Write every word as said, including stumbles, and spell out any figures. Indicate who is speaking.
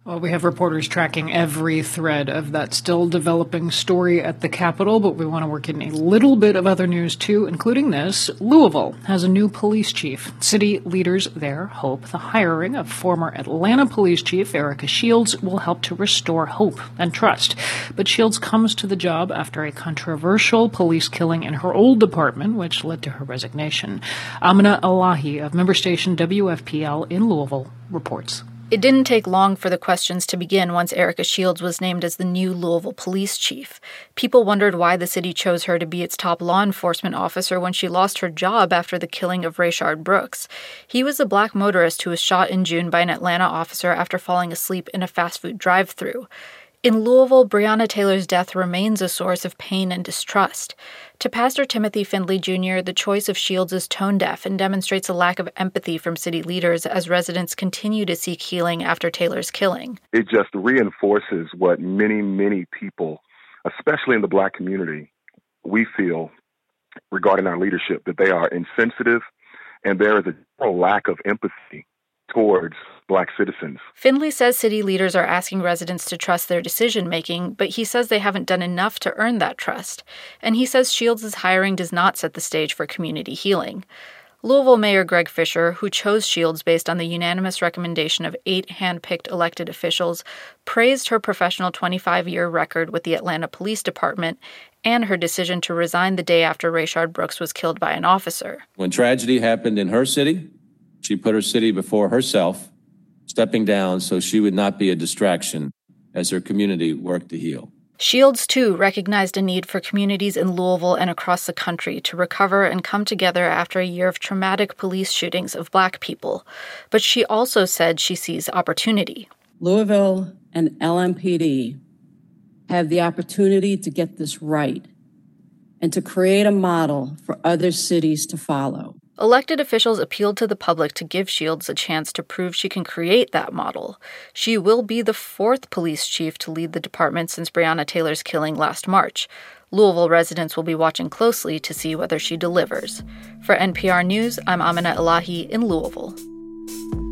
Speaker 1: Well, we have reporters tracking every thread of that still developing story at the Capitol, but we want to work in a little bit of other news too, including this. Louisville has a new police chief. City leaders there hope the hiring of former Atlanta Police Chief Erika Shields will help to restore hope and trust. But Shields comes to the job after a controversial police killing in her old department, which led to her resignation. Amina Elahi of member station W F P L in Louisville reports.
Speaker 2: It didn't take long for the questions to begin once Erika Shields was named as the new Louisville police chief. People wondered why the city chose her to be its top law enforcement officer when she lost her job after the killing of Rayshard Brooks. He was a black motorist who was shot in June by an Atlanta officer after falling asleep in a fast food drive-thru. In Louisville, Breonna Taylor's death remains a source of pain and distrust. To Pastor Timothy Findley Junior, the choice of Shields is tone-deaf and demonstrates a lack of empathy from city leaders as residents continue to seek healing after Taylor's killing.
Speaker 3: It just reinforces what many, many people, especially in the black community, we feel regarding our leadership, that they are insensitive and there is a general lack of empathy towards black citizens.
Speaker 2: Findley says city leaders are asking residents to trust their decision-making, but he says they haven't done enough to earn that trust. And he says Shields' hiring does not set the stage for community healing. Louisville Mayor Greg Fisher, who chose Shields based on the unanimous recommendation of eight hand-picked elected officials, praised her professional twenty-five-year record with the Atlanta Police Department and her decision to resign the day after Rayshard Brooks was killed by an officer.
Speaker 4: When tragedy happened in her city, she put her city before herself, stepping down so she would not be a distraction as her community worked to heal.
Speaker 2: Shields, too, recognized a need for communities in Louisville and across the country to recover and come together after a year of traumatic police shootings of black people. But she also said she sees opportunity.
Speaker 5: Louisville and L M P D have the opportunity to get this right and to create a model for other cities to follow.
Speaker 2: Elected officials appealed to the public to give Shields a chance to prove she can create that model. She will be the fourth police chief to lead the department since Breonna Taylor's killing last March. Louisville residents will be watching closely to see whether she delivers. For N P R News, I'm Amina Elahi in Louisville.